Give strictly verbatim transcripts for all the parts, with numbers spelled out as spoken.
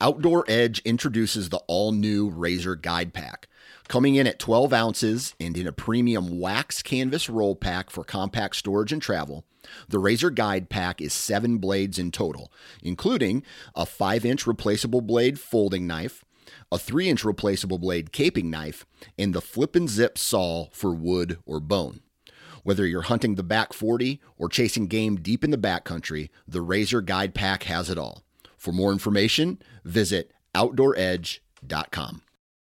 Outdoor Edge introduces the all-new Razor Guide Pack. Coming in at twelve ounces and in a premium wax canvas roll pack for compact storage and travel, the Razor Guide Pack is seven blades in total, including a five inch replaceable blade folding knife, a three inch replaceable blade caping knife, and the flip and zip saw for wood or bone. Whether you're hunting the back forty or chasing game deep in the backcountry, the Razor Guide Pack has it all. For more information, visit outdoor edge dot com.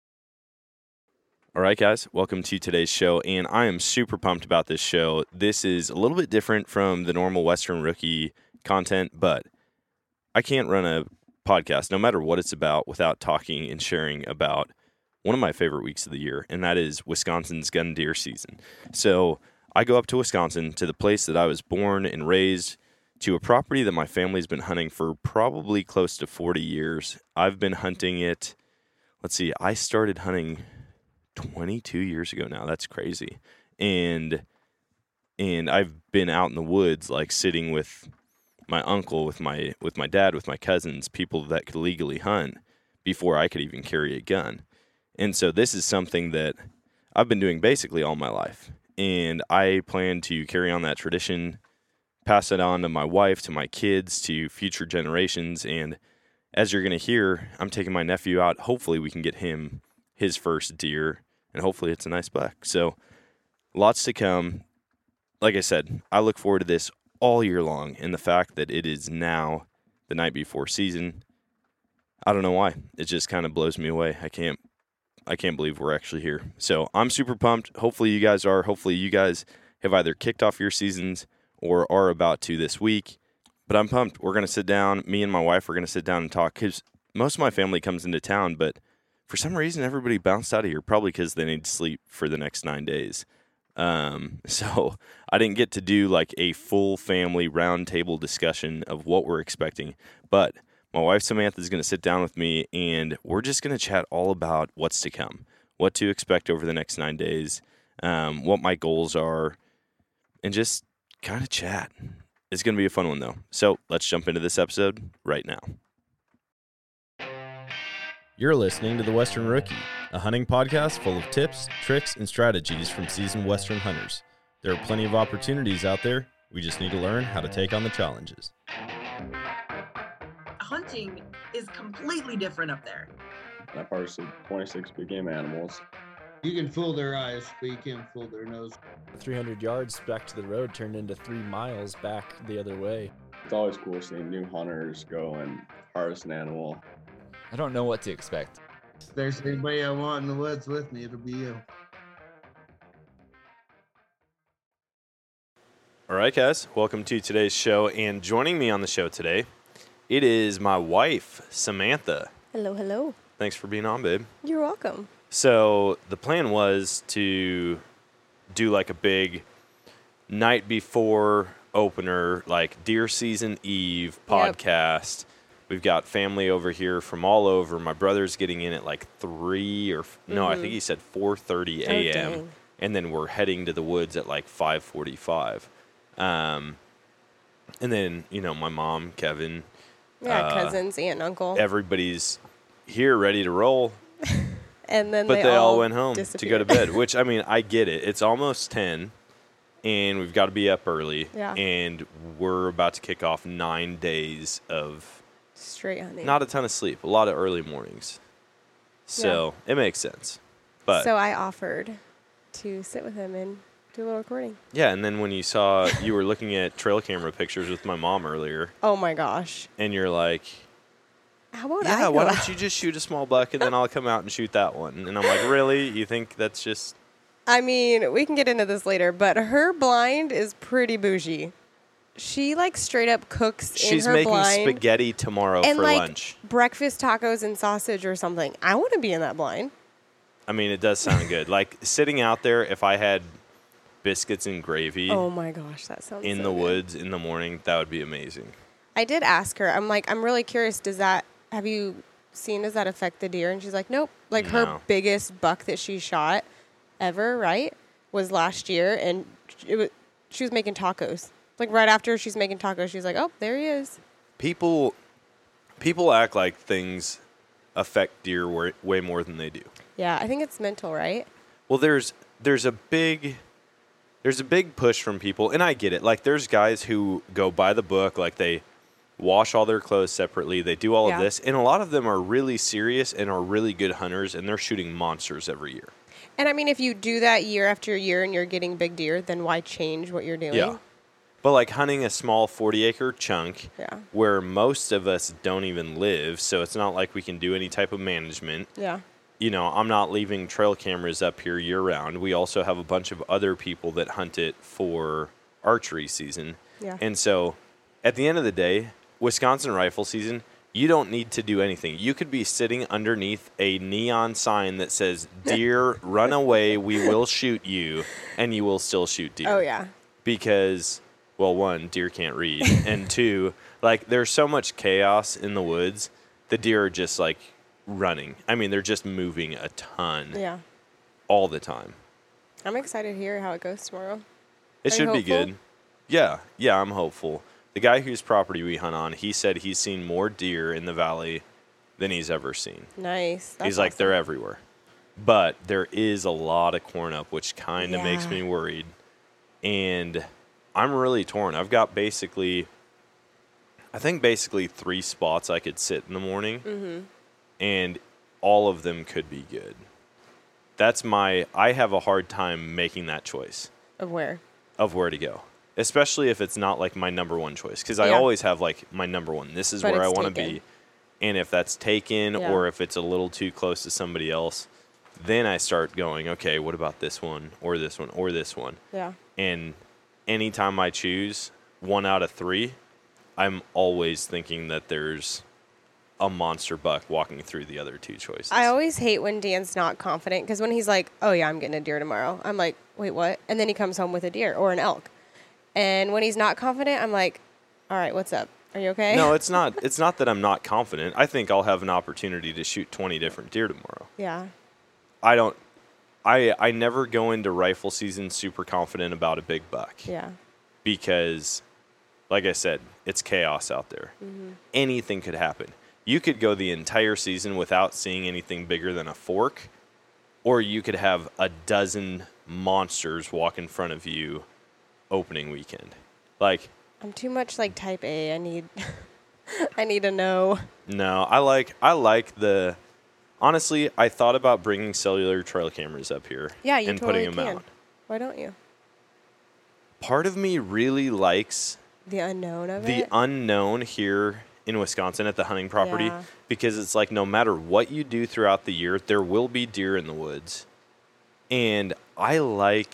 All right, guys, welcome to today's show, and I am super pumped about this show. This is a little bit different from the normal Western Rookie content, but I can't run a podcast, no matter what it's about, without talking and sharing about one of my favorite weeks of the year, and that is Wisconsin's gun deer season. So I go up to Wisconsin, to the place that I was born and raised, to a property that my family's been hunting for probably close to forty years. I've been hunting it, let's see, I started hunting twenty-two years ago now. That's crazy. And and I've been out in the woods, like sitting with my uncle, with my with my dad, with my cousins, people that could legally hunt before I could even carry a gun. And so this is something that I've been doing basically all my life. And I plan to carry on that tradition, pass it on to my wife, to my kids, to future generations. And as you're going to hear, I'm taking my nephew out. Hopefully we can get him his first deer, and hopefully it's a nice buck. So lots to come. Like I said, I look forward to this all year long, and the fact that it is now the night before season, I don't know why. It just kind of blows me away. I can't I can't believe we're actually here. So I'm super pumped. Hopefully you guys are. Hopefully you guys have either kicked off your seasons or are about to this week. But I'm pumped. We're going to sit down. Me and my wife are going to sit down and talk, because most of my family comes into town, but for some reason, everybody bounced out of here, probably because they need to sleep for the next nine days. Um, so I didn't get to do like a full family roundtable discussion of what we're expecting. But my wife Samantha is going to sit down with me, and we're just going to chat all about what's to come, what to expect over the next nine days, um, what my goals are, and just kind of chat. It's going to be a fun one, though. So let's jump into this episode right now. You're listening to The Western Rookie, a hunting podcast full of tips, tricks, and strategies from seasoned Western hunters. There are plenty of opportunities out there. We just need to learn how to take on the challenges. Hunting is completely different up there. I've harvested twenty-six big game animals. You can fool their eyes, but you can't fool their nose. three hundred yards back to the road turned into three miles back the other way. It's always cool seeing new hunters go and harvest an animal. I don't know what to expect. If there's anybody I want in the woods with me, it'll be you. All right, guys, welcome to today's show. And joining me on the show today, it is my wife, Samantha. Hello, hello. Thanks for being on, babe. You're welcome. So the plan was to do like a big night before opener, like deer season eve podcast. Yep. We've got family over here from all over. My brother's getting in at like three or mm-hmm. no, I think he said four thirty a.m. Oh, and then we're heading to the woods at like five forty-five. Um, and then you know my mom, Kevin, yeah, uh, cousins, aunt, uncle, everybody's here ready to roll. And then but they, they all, all went home to go to bed. Which I mean, I get it. It's almost ten. And we've got to be up early. Yeah. And we're about to kick off nine days of straight hunting. Not a ton of sleep. A lot of early mornings. So yeah. It makes sense. But so I offered to sit with him and do a little recording. Yeah, and then when you saw you were looking at trail camera pictures with my mom earlier. Oh my gosh. And you're like, how about yeah, I go why out? don't you just shoot a small buck and then I'll come out and shoot that one? And I'm like, really? You think that's just... I mean, we can get into this later, but her blind is pretty bougie. She, like, straight up cooks She's in her making blind. spaghetti tomorrow and for like lunch. Breakfast tacos and sausage or something. I want to be in that blind. I mean, it does sound good. Like, sitting out there, if I had biscuits and gravy... Oh, my gosh, that sounds in so the good. woods in the morning, that would be amazing. I did ask her. I'm like, I'm really curious. Does that... Have you seen, does that affect the deer? And she's like, nope. Like, No. her biggest buck that she shot ever, right, was last year. And it was, she was making tacos. Like, right after she's making tacos, she's like, oh, there he is. People people act like things affect deer way, way more than they do. Yeah, I think it's mental, right? Well, there's there's a big there's a big push from people, and I get it. Like, there's guys who go by the book, like they wash all their clothes separately, they do all Yeah. of this, and a lot of them are really serious and are really good hunters, and they're shooting monsters every year. And I mean, if you do that year after year and you're getting big deer, then why change what you're doing? Yeah. But like hunting a small forty acre chunk Yeah. where most of us don't even live, so it's not like we can do any type of management. Yeah. You know, I'm not leaving trail cameras up here year round. We also have a bunch of other people that hunt it for archery season. Yeah. And so at the end of the day, Wisconsin rifle season, you don't need to do anything. You could be sitting underneath a neon sign that says, "Deer, run away, we will shoot you," and you will still shoot deer. Oh, yeah. Because, well, one, deer can't read, and two, like, there's so much chaos in the woods, the deer are just, like, running. I mean, they're just moving a ton Yeah. all the time. I'm excited to hear how it goes tomorrow. It Are should you be hopeful? good. Yeah, yeah, I'm hopeful. The guy whose property we hunt on, he said he's seen more deer in the valley than he's ever seen. Nice. That's he's like, awesome. they're everywhere. But there is a lot of corn up, which kind of makes Yeah. me worried. And I'm really torn. I've got basically, I think basically three spots I could sit in the morning, Mm-hmm. and all of them could be good. That's my, I have a hard time making that choice Of where? of where to go, especially if it's not like my number one choice. Because I Yeah. always have like my number one. This is But where I it's want to taken. be. And if that's taken Yeah. or if it's a little too close to somebody else, then I start going, okay, what about this one or this one or this one? Yeah. And anytime I choose one out of three, I'm always thinking that there's a monster buck walking through the other two choices. I always hate when Dan's not confident because when he's like, "Oh yeah, I'm getting a deer tomorrow," I'm like, "Wait, what?" And then he comes home with a deer or an elk. And when he's not confident, I'm like, "All right, what's up? Are you okay?" No, it's not. It's not that I'm not confident. I think I'll have an opportunity to shoot twenty different deer tomorrow. Yeah. I don't. I I never go into rifle season super confident about a big buck Yeah. because, like I said, it's chaos out there. Mm-hmm. Anything could happen. You could go the entire season without seeing anything bigger than a fork, or you could have a dozen monsters walk in front of you opening weekend. Like, I'm too much like type A. I need I need to know. no, I like I like the. Honestly, I thought about bringing cellular trail cameras up here Yeah, you and totally putting them can. out. Why don't you? Part of me really likes The unknown of the it. unknown here in Wisconsin at the hunting property Yeah. because it's like no matter what you do throughout the year, there will be deer in the woods. And I like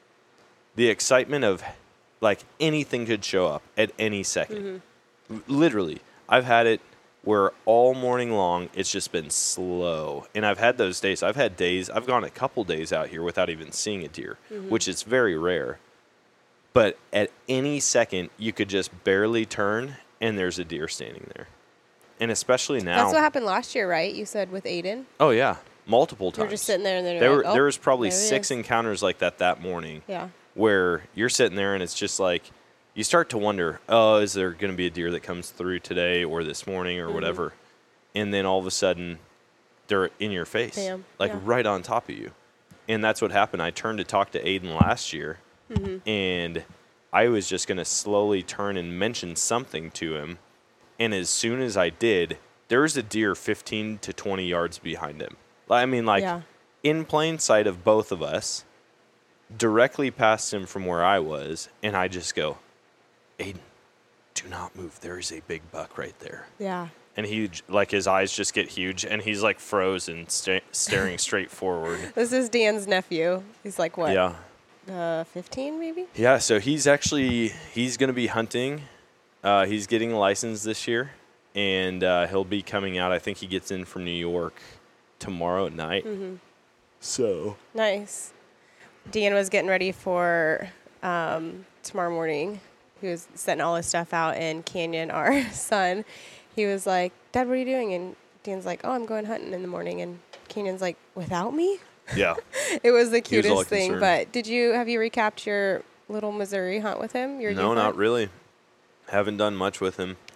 the excitement of like anything could show up at any second. Mm-hmm. Literally, I've had it where all morning long it's just been slow. And I've had those days. I've had days, I've gone a couple days out here without even seeing a deer, Mm-hmm. which is very rare. But at any second, you could just barely turn and there's a deer standing there. And especially now. That's what happened last year, right? You said with Aiden. Oh, yeah. Multiple You times. were just sitting there and then there, you're were, like, oh, there was probably there he six is. encounters like that that morning Yeah. where you're sitting there and it's just like you start to wonder, oh, is there going to be a deer that comes through today or this morning or Mm-hmm. whatever? And then all of a sudden, they're in your face, Bam. like Yeah. right on top of you. And that's what happened. I turned to talk to Aiden last year, Mm-hmm. and I was just going to slowly turn and mention something to him. And as soon as I did, there was a deer fifteen to twenty yards behind him. I mean, like Yeah. in plain sight of both of us, directly past him from where I was. And I just go, Aiden, do not move. There is a big buck right there. Yeah. And he, j- like, his eyes just get huge, and he's like frozen, sta- staring straight forward. This is Dan's nephew. He's like what? Yeah. Uh, fifteen maybe. Yeah, so he's actually, he's going to be hunting. Uh, he's getting a license this year, and uh, he'll be coming out. I think he gets in from New York tomorrow at night. Mm-hmm. So. Nice. Dan was getting ready for um, tomorrow morning. He was setting all his stuff out, and Canyon, our son, he was like, "Dad, what are you doing?" And Dan's like, "Oh, I'm going hunting in the morning." And Canyon's like, "Without me?" Yeah. It was the He was all cutest thing. concerned. But did you have you recapped your little Missouri hunt with him? Your No, youth not hunt? really. Haven't done much with him.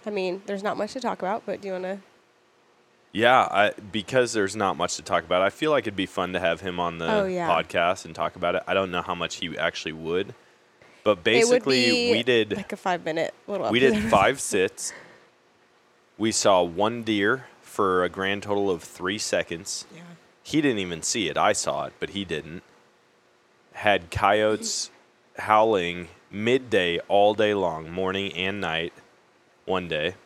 I mean, there's not much to talk about, but do you want to? Yeah, I, because there's not much to talk about, I feel like it'd be fun to have him on the Oh, yeah. podcast and talk about it. I don't know how much he actually would, but It would basically be we did like a five minute little. we did episode. five sits. We saw one deer for a grand total of three seconds. Yeah. He didn't even see it. I saw it, but he didn't. Had coyotes howling midday all day long, morning and night, one day.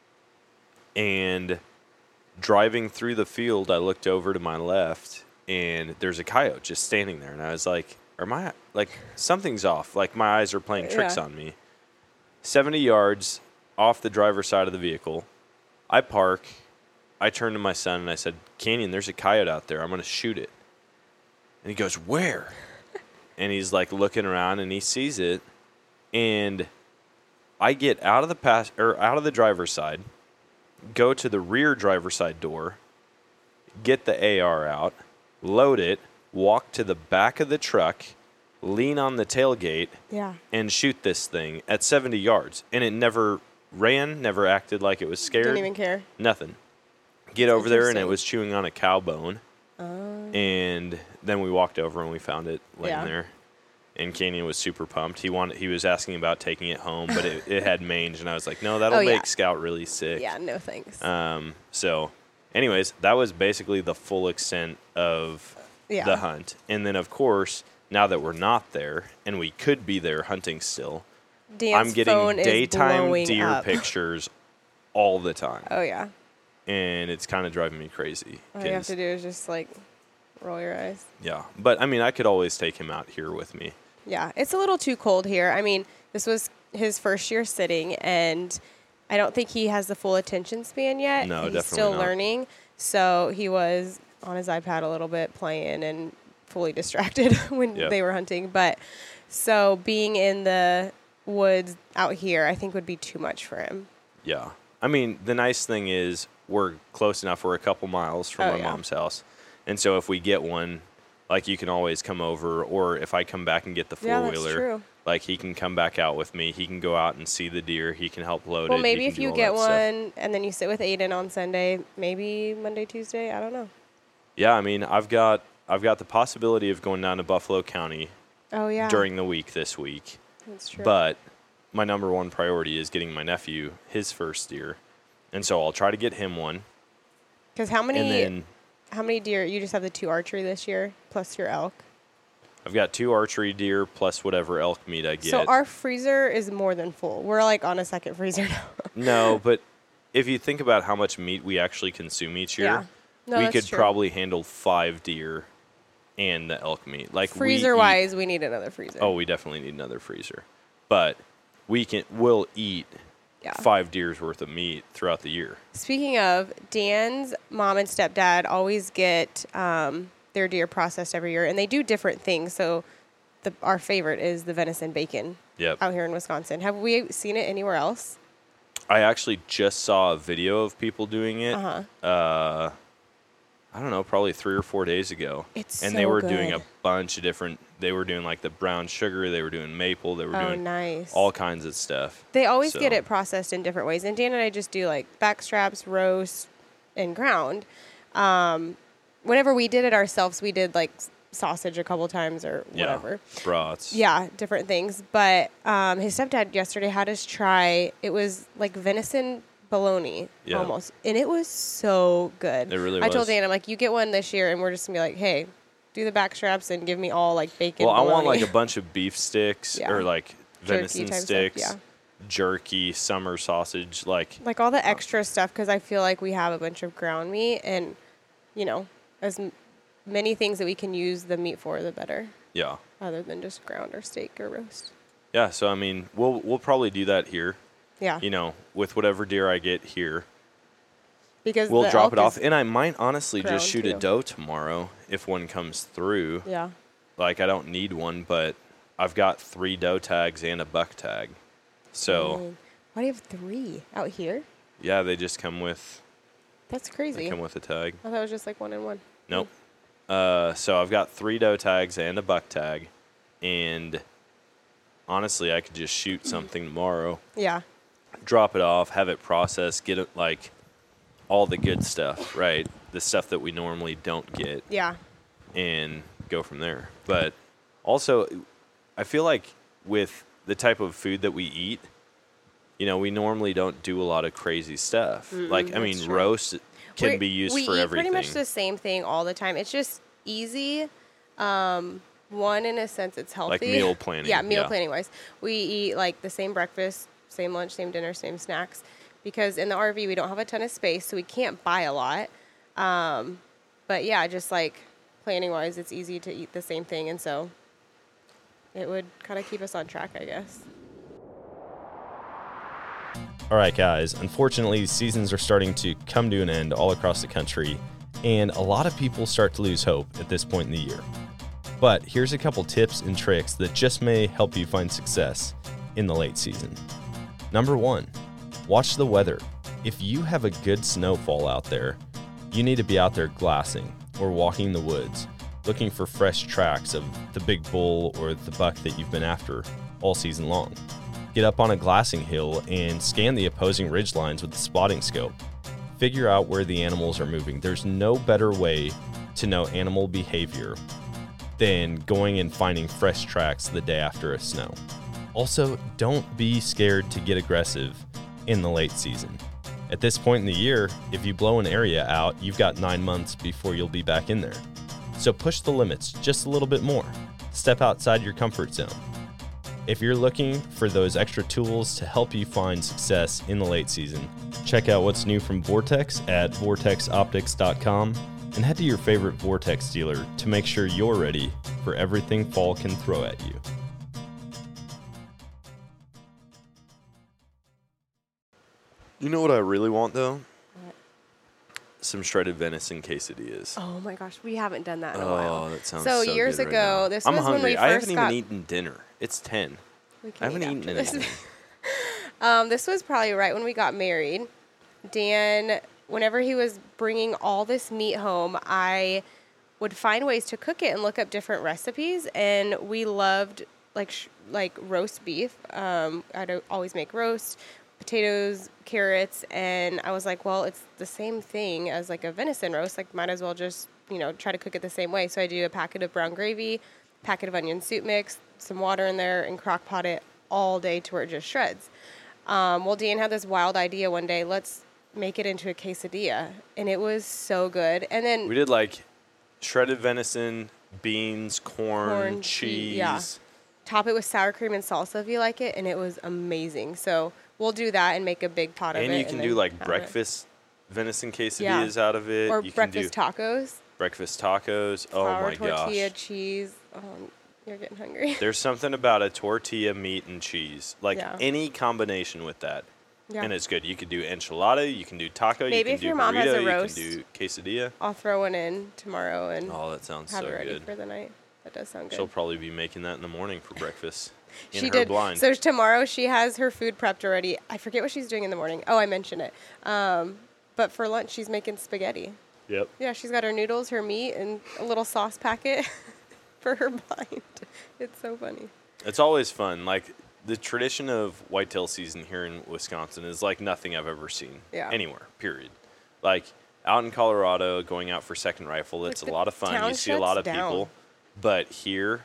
And driving through the field, I looked over to my left, and there's a coyote just standing there. And I was like, "Are my like something's off? Like my eyes are playing tricks Yeah. on me." seventy yards off the driver's side of the vehicle, I park. I turned to my son and I said, "Canyon, there's a coyote out there. I'm going to shoot it." And he goes, "Where?" And he's like looking around and he sees it. And I get out of the pass or out of the driver's side, go to the rear driver's side door, get the A R out, load it, walk to the back of the truck, lean on the tailgate, Yeah. and shoot this thing at seventy yards. And it never ran, never acted like it was scared. Didn't even care. Nothing. Get over there, and it interesting. was chewing on a cow bone. Oh. And then we walked over and we found it laying Yeah. there. And Canyon was super pumped. He wanted. He was asking about taking it home, but it, it had mange, and I was like, "No, that'll Oh, yeah. make Scout really sick." Yeah. No thanks. Um. So, anyways, that was basically the full extent of yeah. the hunt. And then, of course, now that we're not there and we could be there hunting still, Dan's I'm getting phone is daytime blowing deer up. pictures all the time, Oh yeah. and it's kind of driving me crazy. All you have 'cause- to do is just like roll your eyes. yeah, but I mean, I could always take him out here with me. Yeah, it's a little too cold here. I mean, this was his first year sitting, and I don't think he has the full attention span yet. No, He's definitely still not. learning. So he was on his iPad a little bit playing and fully distracted when Yep. they were hunting. But so being in the woods out here, I think would be too much for him. Yeah. I mean, the nice thing is we're close enough. We're a couple miles from Oh, my yeah. mom's house. And so if we get one, like you can always come over, or if I come back and get the Yeah, that's four-wheeler, true. like he can come back out with me. He can go out and see the deer. He can help load Well, it. maybe He if can do you all get that stuff. one and then you sit with Aiden on Sunday, maybe Monday, Tuesday. I don't know. Yeah, I mean, I've got I've got the possibility of going down to Buffalo County Oh yeah, during the week this week. that's true. But my number one priority is getting my nephew his first deer. And so I'll try to get him one. Because how many And then how many deer? You just have the two archery this year plus your elk. I've got two archery deer plus whatever elk meat I get. So our freezer is more than full. We're like on a second freezer now. No, but if you think about how much meat we actually consume each year, Yeah. No, we that's could true. probably handle five deer and the elk meat. Like we Freezer eat- wise, we need another freezer. Oh, we definitely need another freezer. But we can we'll eat yeah. five deer's worth of meat throughout the year. Speaking of, Dan's mom and stepdad always get um, their deer processed every year, and they do different things. So the, our favorite is the venison bacon Yep. out here in Wisconsin. Have we seen it anywhere else? I actually just saw a video of people doing it. Uh-huh. Uh, I don't know, probably three or four days ago. It's and so they were doing good. a bunch of different. They were doing like the brown sugar. They were doing maple. They were Oh, doing nice. all kinds of stuff. They always So- get it processed in different ways. And Dan and I just do like back straps, roast, and ground. Um, whenever we did it ourselves, we did like s- sausage a couple times or Yeah, whatever. brats. Yeah, different things. But um, his stepdad yesterday had us try, it was like venison bologna Yeah. almost. And it was so good. It really I told was. Dan, I'm like, you get one this year and we're just going to be like, hey, do the back straps and give me all like bacon Well, I want bologna. like a bunch of beef sticks Yeah. or like Jerky venison type stuff, sticks, yeah. jerky, summer sausage. Like, Like all the extra stuff, because I feel like we have a bunch of ground meat, and you know, as m- many things that we can use the meat for, the better, yeah, other than just ground or steak or roast. yeah. So I mean, we'll we'll probably do that here. Yeah, You know, with whatever deer I get here, because we'll the drop elk it off. is- And I might honestly ground just shoot a too. doe tomorrow if one comes through. Yeah, Like I don't need one, but I've got three doe tags and a buck tag. So Mm. Why do you have three out here? yeah, they just come with That's they crazy. come with a tag. I thought it was just like one and one. Nope. Uh, so I've got three doe tags and a buck tag, and honestly, I could just shoot something tomorrow. Yeah, drop it off, have it processed, get it like all the good stuff, right? The stuff that we normally don't get. Yeah. And go from there. But also, I feel like with the type of food that we eat, you know, we normally don't do a lot of crazy stuff. Mm-mm, like, I mean, true. roast can We're, be used we for eat everything. pretty much the same thing all the time. It's just easy. Um, one, in a sense, it's healthy. Like meal planning. Yeah, meal yeah. planning wise. We eat like the same breakfast, same lunch, same dinner, same snacks. Because in the R V, we don't have a ton of space, so we can't buy a lot. Um, but yeah, just like planning wise, it's easy to eat the same thing. And so it would kind of keep us on track, I guess. All right, guys. Unfortunately, seasons are starting to come to an end all across the country, and a lot of people start to lose hope at this point in the year. But here's a couple tips and tricks that just may help you find success in the late season. Number one, watch the weather. If you have a good snowfall out there, you need to be out there glassing or walking the woods, looking for fresh tracks of the big bull or the buck that you've been after all season long. Get up on a glassing hill and scan the opposing ridge lines with the spotting scope. Figure out where the animals are moving. There's no better way to know animal behavior than going and finding fresh tracks the day after a snow. Also, don't be scared to get aggressive in the late season. At this point in the year, if you blow an area out, you've got nine months before you'll be back in there. So push the limits just a little bit more. Step outside your comfort zone. If you're looking for those extra tools to help you find success in the late season, check out what's new from Vortex at vortex optics dot com and head to your favorite Vortex dealer to make sure you're ready for everything fall can throw at you. You know what I really want, though? What? Some shredded venison quesadillas. Oh my gosh, we haven't done that in a oh, while. that sounds so so years good ago, right this I'm was hungry. when we I first haven't got. even eaten dinner. It's ten. We can I haven't eat eaten after anything. this. um, this was probably right when we got married. Dan, whenever he was bringing all this meat home, I would find ways to cook it and look up different recipes. And we loved like sh- like roast beef. Um, I'd always make roast, potatoes, carrots, and I was like, well, it's the same thing as like a venison roast. Like, might as well just, you know, try to cook it the same way. So I do a packet of brown gravy, packet of onion soup mix, some water in there, and crock pot it all day to where it just shreds. Um, well, Dan had this wild idea one day. Let's make it into a quesadilla, and it was so good. And then we did like shredded venison, beans, corn, corn cheese. Yeah. Top it with sour cream and salsa if you like it, and it was amazing. So we'll do that and make a big pot of and it. You can and do then like have breakfast venison Yeah. quesadillas out of it. or you breakfast can do tacos. breakfast tacos. Oh Flour, my tortilla, gosh. cheese. Oh, you're getting hungry. There's something about a tortilla, meat, and cheese. Like Yeah. any combination with that. Yeah. And it's good. You can do enchilada, you can do taco, Maybe you can if do your mom has burrito, a roast. you can do quesadilla. I'll throw one in tomorrow and Oh, that sounds have so it ready good. for the night. That does sound good. She'll probably be making that in the morning for breakfast. In She her did. blind. So tomorrow she has her food prepped already. I forget what she's doing in the morning. Oh, I mentioned it. Um, but for lunch, she's making spaghetti. Yep. Yeah, she's got her noodles, her meat, and a little sauce packet for her blind. It's so funny. It's always fun. Like the tradition of whitetail season here in Wisconsin is like nothing I've ever seen Yeah. anywhere, period. Like out in Colorado, going out for second rifle, it's Like a the lot of fun. town You see a lot of shuts down. people. But here,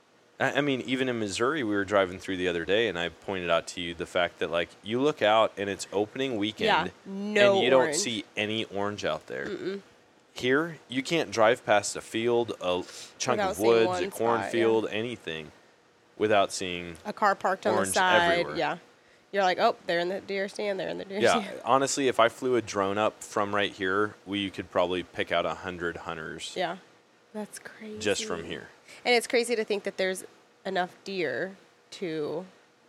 I I mean, even in Missouri, we were driving through the other day, and I pointed out to you the fact that, like, you look out and it's opening weekend, Yeah, no and you don't orange. see any orange out there. Mm-mm. Here, you can't drive past a field, a chunk Without of seeing woods, one a spot, cornfield, anything, without seeing. A car parked on the Orange side. everywhere. Yeah. You're like, oh, they're in the deer stand. They're in the deer Yeah, stand. honestly, if I flew a drone up from right here, we could probably pick out a hundred hunters Yeah. That's crazy. just from here. And it's crazy to think that there's enough deer to,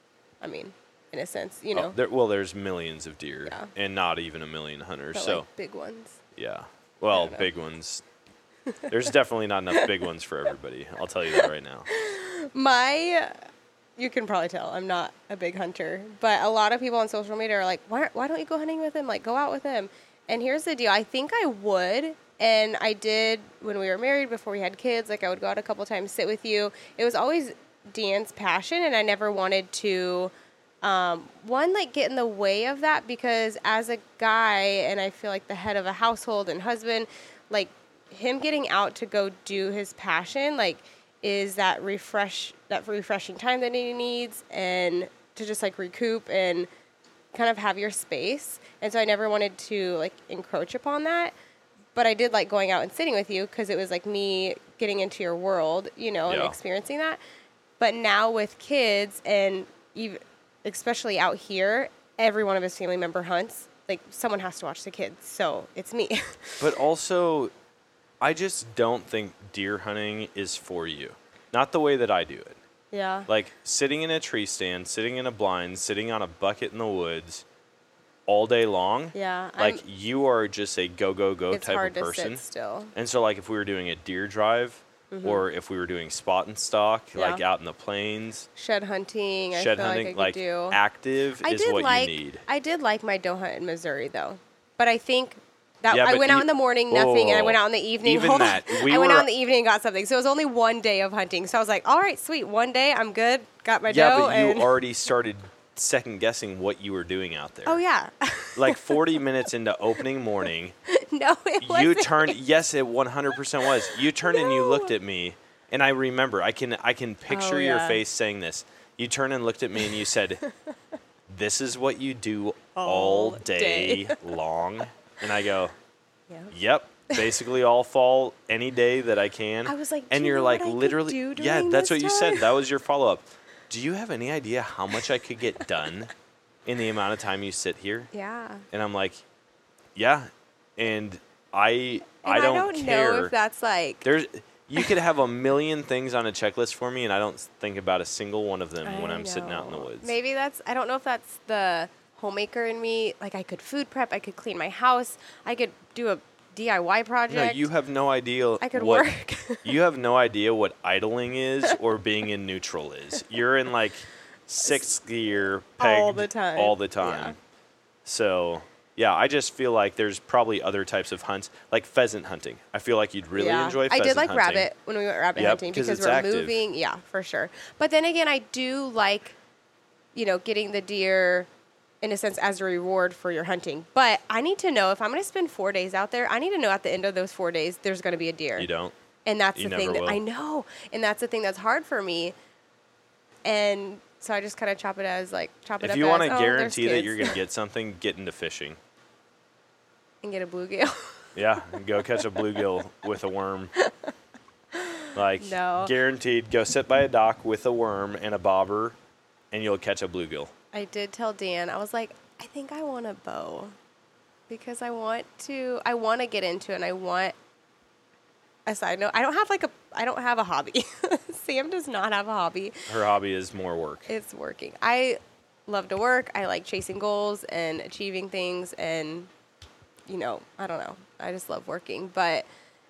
I mean, in a sense, you know, Oh, there, well, there's millions of deer, Yeah. and not even a million hunters. but so like big ones. yeah, well, don't know. big ones. There's definitely not enough big ones for everybody. I'll tell you that right now. My, you can probably tell I'm not a big hunter, but a lot of people on social media are like, why, why don't you go hunting with him? Like, go out with him. And here's the deal. I think I would, and I did when we were married, before we had kids. Like, I would go out a couple times, sit with you. It was always Dan's passion, and I never wanted to um, one, like, get in the way of that because as a guy, and I feel like the head of a household and husband, like, him getting out to go do his passion, like, is that refresh, that refreshing time that he needs and to just, like, recoup and kind of have your space. And so I never wanted to, like, encroach upon that. But I did like going out and sitting with you because it was, like, me getting into your world, you know, Yeah. and experiencing that. But now with kids and even, especially out here, every one of his family member hunts. Like, someone has to watch the kids. So it's me. But also, I just don't think deer hunting is for you. Not the way that I do it. Yeah. Like, sitting in a tree stand, sitting in a blind, sitting on a bucket in the woods all day long. Yeah. Like, I'm, you are just a go, go, go it's type hard of person. to sit still. And so, like, if we were doing a deer drive or if we were doing spot and stalk, Mm-hmm. Yeah. like out in the plains, Shed hunting. I shed feel hunting, like I could like, do. active I is did what like, you need. I did like my doe hunt in Missouri, though. But I think that Yeah, I but went out e- in the morning, nothing, and I went out in the evening. Even Hold on. that, we I went were- out in the evening and got something. So it was only one day of hunting. So I was like, all right, sweet. One day, I'm good. Got my Yeah, doe. but you and already started second guessing what you were doing out there. Oh, yeah. Like forty minutes into opening morning, No, it wasn't. you turned. Yes, it one hundred percent was. You turned and you No. looked at me, and I remember. I can I can picture Oh, your yeah. face saying this. You turned and looked at me, and you said, "This is what you do all All day, day." long." And I go, Yeah. "Yep." Basically, all fall any day that I can. I was like, and "Do you you're know like, what I could literally, do yeah. during That's this what you said. time?" That was your follow up. Do you have any idea how much I could get done in the amount of time you sit here? Yeah. And I'm like, yeah. And I And I don't, I don't care. know if that's like. There's you could have a million things on a checklist for me, and I don't think about a single one of them I when I'm sitting out in the know. woods. Maybe that's, I don't know if that's the homemaker in me. Like, I could food prep, I could clean my house, I could do a D I Y project. No, you have no idea. I could what, work. You have no idea what idling is or being in neutral is. You're in like sixth gear, pegged All the time. all the time. Yeah. So yeah, I just feel like there's probably other types of hunts, like pheasant hunting. I feel like you'd really Yeah. enjoy I pheasant did like hunting. rabbit when we went rabbit Yep, hunting 'cause because it's we're active. moving. Yeah, for sure. But then again, I do like, you know, getting the deer in a sense as a reward for your hunting. But I need to know if I'm going to spend four days out there, I need to know at the end of those four days there's going to be a deer. You don't. And that's You the thing never that will. I know. And that's the thing that's hard for me. And so I just kind of chop it as like chop it If up you as, want to oh, there's guarantee that kids. you're going to get something, get into fishing. and get a bluegill. Yeah, go catch a bluegill with a worm. Like, No. guaranteed, go sit by a dock with a worm and a bobber, and you'll catch a bluegill. I did tell Dan, I was like, I think I want a bow because I want to, I want to get into it and I want a side note. I don't have like a, I don't have a hobby. Sam does not have a hobby. Her hobby is more work. It's working. I love to work. I like chasing goals and achieving things and, you know, I don't know. I just love working. But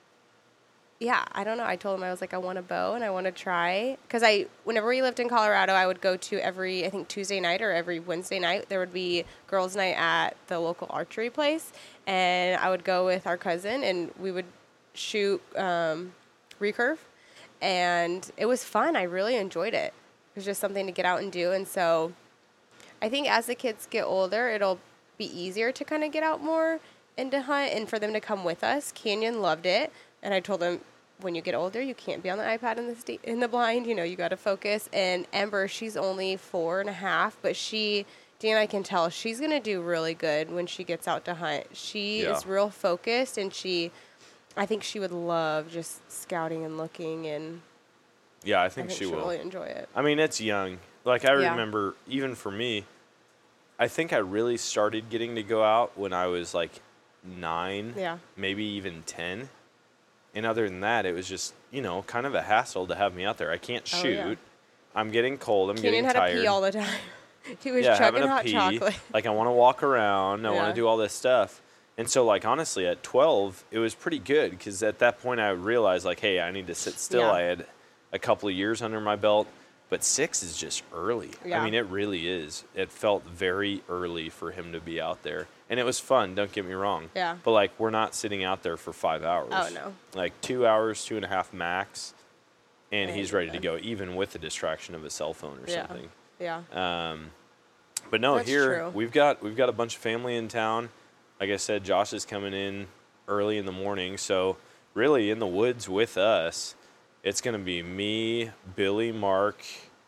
yeah, I don't know. I told him, I was like, I want a bow and I want to try. Because I, whenever we lived in Colorado, I would go to every, I think, Tuesday night or every Wednesday night, there would be girls' night at the local archery place. And I would go with our cousin and we would shoot um, recurve. And it was fun. I really enjoyed it. It was just something to get out and do. And so I think as the kids get older, it'll be easier to kind of get out more and to hunt and for them to come with us. Canyon loved it. And I told him, when you get older, you can't be on the iPad in the sta- in the blind. You know, you got to focus. And Ember, she's only four and a half, but she, Dan, I can tell she's going to do really good when she gets out to hunt. She Yeah. is real focused, and she, I think she would love just scouting and looking, and Yeah, I I think think she she'll will. really enjoy it. I mean, it's young. Like, I Yeah. remember, even for me, I think I really started getting to go out when I was like nine, Yeah. maybe even ten. And other than that, it was just, you know, kind of a hassle to have me out there. I can't Oh, shoot. yeah. I'm getting cold. I'm Canyon getting had tired. to pee all the time. He was yeah, chugging having a hot pee. chocolate. Like, I want to walk around. I want Yeah. to do all this stuff. And so, like, honestly, at twelve, it was pretty good because at that point I realized, like, hey, I need to sit still. Yeah. I had a couple of years under my belt. But six is just early. Yeah. I mean, it really is. It felt very early for him to be out there. And it was fun, don't get me wrong. Yeah. But, like, we're not sitting out there for five hours. Oh, no. Like, two hours, two and a half max. And Yeah, he's you're ready to done. go, even with the distraction of a cell phone or Yeah. something. Yeah. Um, But no, That's here true. we've got we've got a bunch of family in town. Like I said, Josh is coming in early in the morning, so really in the woods with us, it's going to be me, Billy, Mark,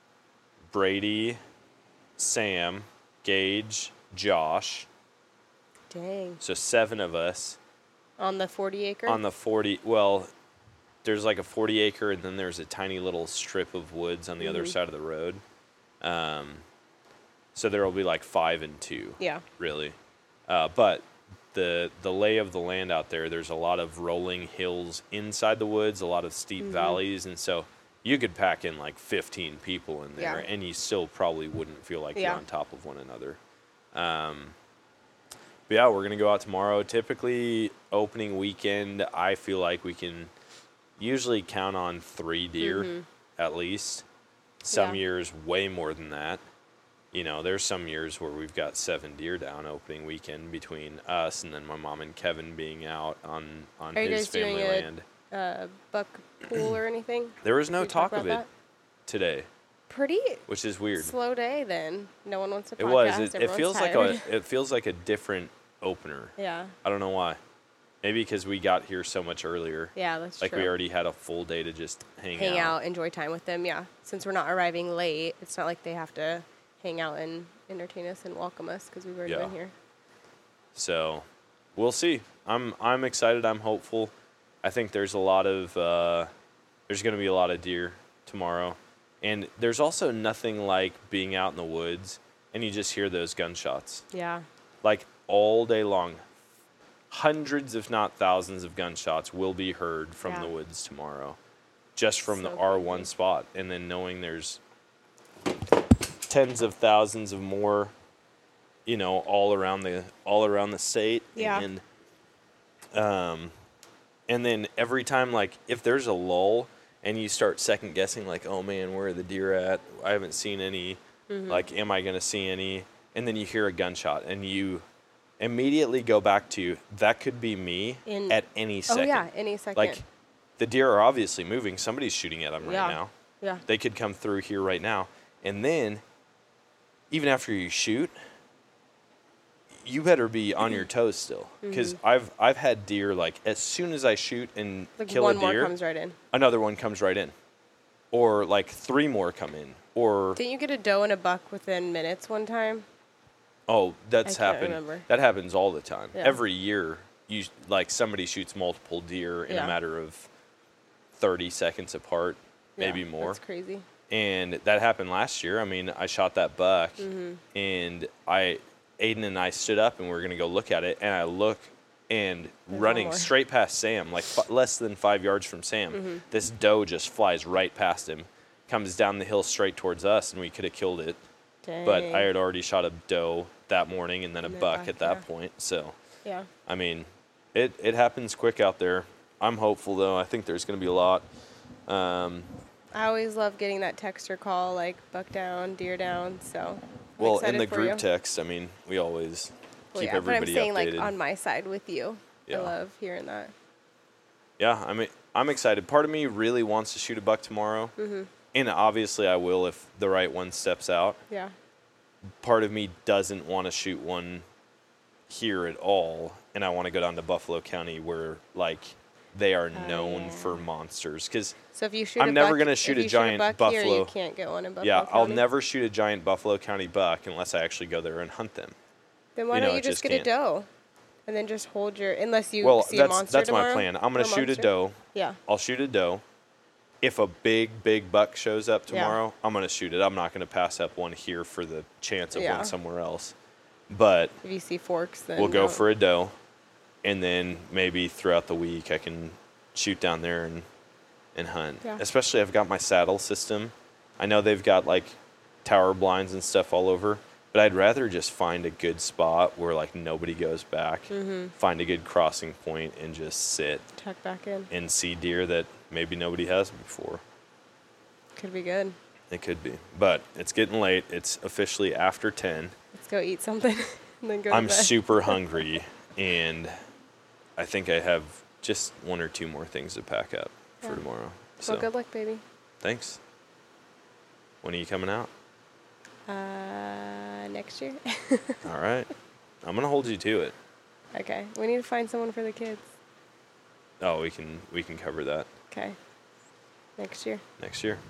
Brady, Sam, Gage, Josh. Dang. So seven of us On the forty acre? on the forty. Well, there's like a forty acre, and then there's a tiny little strip of woods on the other Mhm. side of the road. Um, so there will be like five and two. Yeah. Really, uh, but the the lay of the land out there, there's a lot of rolling hills inside the woods, a lot of steep Mhm. valleys, and so you could pack in like fifteen people in there, Yeah. and you still probably wouldn't feel like Yeah. you're on top of one another. Um, but yeah, we're gonna go out tomorrow. Typically, opening weekend, I feel like we can usually count on three deer Mhm. at least. Some Yeah. years way more than that. You know, there's some years where we've got seven deer down opening weekend between us and then my mom and Kevin being out on on Are you his guys doing family a- land. Uh, buck pool or anything? There was no Did we talk talk of it about today, Pretty which is weird. slow day then. No one wants to It podcast. was. It, it Everyone's feels like tired. a it feels like a different opener. Yeah. I don't know why. Maybe because we got here so much earlier. Yeah, that's Like true. we already had a full day to just hang, hang out, enjoy time with them. Yeah, since we're not arriving late, it's not like they have to hang out and entertain us and welcome us because we've already Yeah. been here. So, we'll see. I'm I'm excited. I'm hopeful. I think there's a lot of uh, there's going to be a lot of deer tomorrow, and there's also nothing like being out in the woods and you just hear those gunshots Yeah. like all day long. Hundreds, if not thousands, of gunshots will be heard from Yeah. the woods tomorrow, just from the So R one crazy. spot, and then knowing there's tens of thousands of more, you know, all around the all around the state. Yeah. And um, and then every time, like, if there's a lull and you start second guessing, like, oh man, where are the deer at? I haven't seen any. Mhm. Like, am I gonna see any? And then you hear a gunshot, and you immediately go back to that could be me In- at any second. Oh yeah, any second. Like, the deer are obviously moving. Somebody's shooting at them right Yeah. now. Yeah. They could come through here right now. And then, even after you shoot, you better be on your toes still. Because Mhm. I've I've had deer, like, as soon as I shoot and Like kill one a more deer, comes right in. another one comes right in. Or, like, three more come in. Or, Didn't you get a doe and a buck within minutes one time? oh, that's I can't happened. remember. That happens all the time. Yeah. Every year, you like somebody shoots multiple deer in Yeah. a matter of thirty seconds apart, maybe Yeah, more. That's crazy. And that happened last year. I mean, I shot that buck, Mhm. and I, Aiden and I stood up and we were gonna go look at it, and I look, and There's running one more. straight past Sam, like f- less than five yards from Sam, Mhm. this doe just flies right past him, comes down the hill straight towards us, and we could have killed it. But I Dang. had already shot a doe that morning and then a And then buck buck, at that yeah. point. So, Yeah. I mean, it, it happens quick out there. I'm hopeful, though. I think there's going to be a lot. Um, I always love getting that text or call like buck down, deer down. So. I'm well, in excited the for group you. text, I mean, we always Well, keep yeah, but I'm everybody saying updated. like on my side with you. Yeah. I love hearing that. Yeah, I mean, I'm excited. Part of me really wants to shoot a buck tomorrow. Mhm. And obviously, I will if the right one steps out. Yeah. Part of me doesn't want to shoot one here at all, and I want to go down to Buffalo County where, like, they are Oh, known yeah. for monsters. Because So if you shoot, I'm a never buck, gonna if shoot a you giant buck here, buffalo. you can't get one in Buffalo yeah, I'll County? never shoot a giant Buffalo County buck unless I actually go there and hunt them. Then why you know, don't you it just just get can't. a doe, and then just hold your unless you well, see that's a monster that's tomorrow? my plan. I'm gonna A shoot a monster? doe. Yeah. I'll shoot a doe. If a big, big buck shows up Yeah. tomorrow, I'm gonna shoot it. I'm not gonna pass up one here for the chance of Yeah. one somewhere else. But If you see forks, then we'll go don't. for a doe, and then maybe throughout the week I can shoot down there and and hunt. Yeah. Especially I've got my saddle system. I know they've got like tower blinds and stuff all over, but I'd rather just find a good spot where like nobody goes back, Mhm. find a good crossing point, and just sit tuck back in. and see deer that maybe nobody has before. Could be good. It could be, but it's getting late. It's officially after ten. Let's go eat something, and then go. I'm to bed. super hungry, and I think I have just one or two more things to pack up for Yeah. tomorrow. So Well, good luck, baby. thanks. When are you coming out? Uh, next year. All right. I'm going to hold you to it. Okay. We need to find someone for the kids. Oh, we can we can cover that. Okay. Next year. Next year.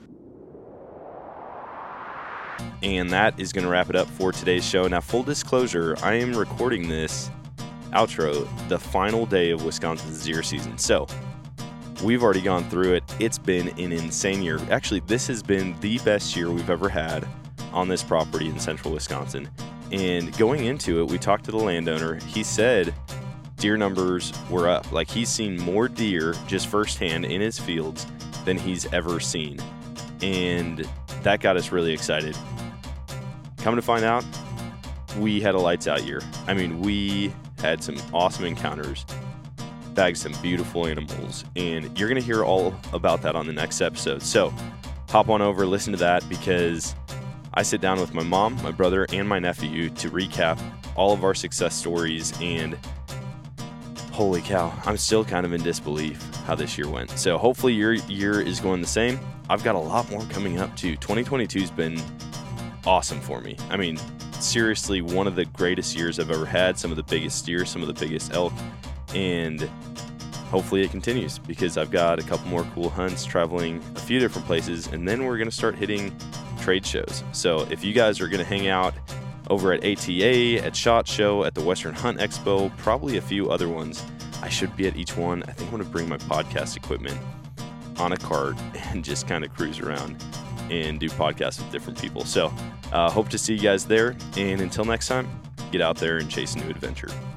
And that is going to wrap it up for today's show. Now, full disclosure, I am recording this outro the final day of Wisconsin's deer season. So we've already gone through it. It's been an insane year. Actually, this has been the best year we've ever had on this property in central Wisconsin. And going into it, we talked to the landowner. He said deer numbers were up. Like, he's seen more deer just firsthand in his fields than he's ever seen. And that got us really excited. Come to find out, we had a lights out year. I mean, we had some awesome encounters, bagged some beautiful animals, and you're going to hear all about that on the next episode. So hop on over, listen to that, because I sit down with my mom, my brother, and my nephew to recap all of our success stories, and holy cow, I'm still kind of in disbelief how this year went. So hopefully your year is going the same. I've got a lot more coming up too. twenty twenty-two has been awesome for me. I mean, seriously, one of the greatest years I've ever had, some of the biggest deer, some of the biggest elk, and hopefully it continues because I've got a couple more cool hunts traveling a few different places, and then we're going to start hitting trade shows. So if you guys are going to hang out over at A T A, at SHOT Show, at the Western Hunt Expo, probably a few other ones, I should be at each one. I think I'm going to bring my podcast equipment on a cart and just kind of cruise around and do podcasts with different people. So uh, hope to see you guys there. And until next time, get out there and chase a new adventure.